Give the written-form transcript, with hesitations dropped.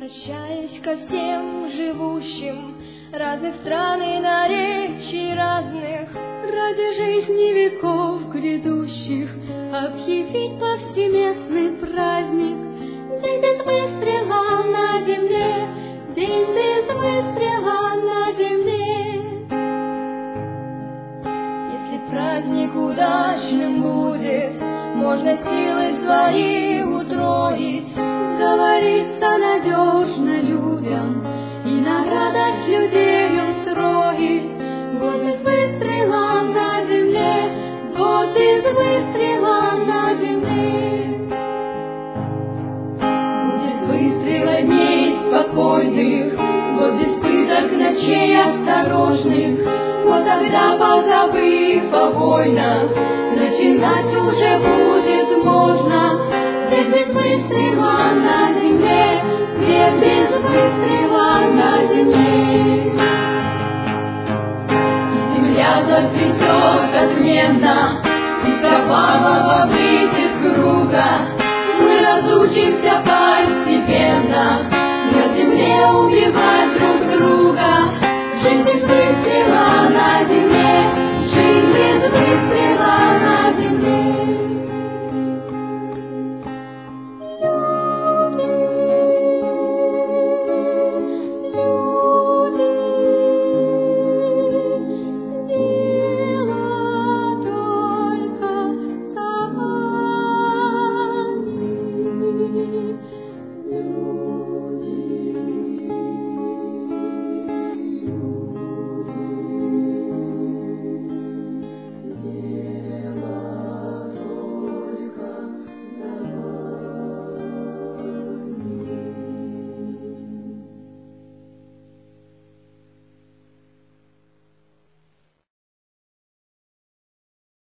Обращаясь ко всем живущим разных стран и наречий разных, ради жизни веков грядущих объявить повсеместный праздник. День без выстрела на земле, день без выстрела на земле. Если праздник удачным будет, можно силы свои утроить, говорится надежно людям и на радость людей устроить. Год без выстрела на земле, год без выстрела на земле. Будет выстрела дней спокойных, год без пыток ночей осторожных, вот тогда, позабыв о войнах, начинать уже будет можно. Век без выстрела на земле, век без выстрела на земле. И земля зацветет отменно, из кровавого выйдет круга. Мы разучимся постепенно на земле убивать друг друга. Жизнь без выстрела на земле, жизнь без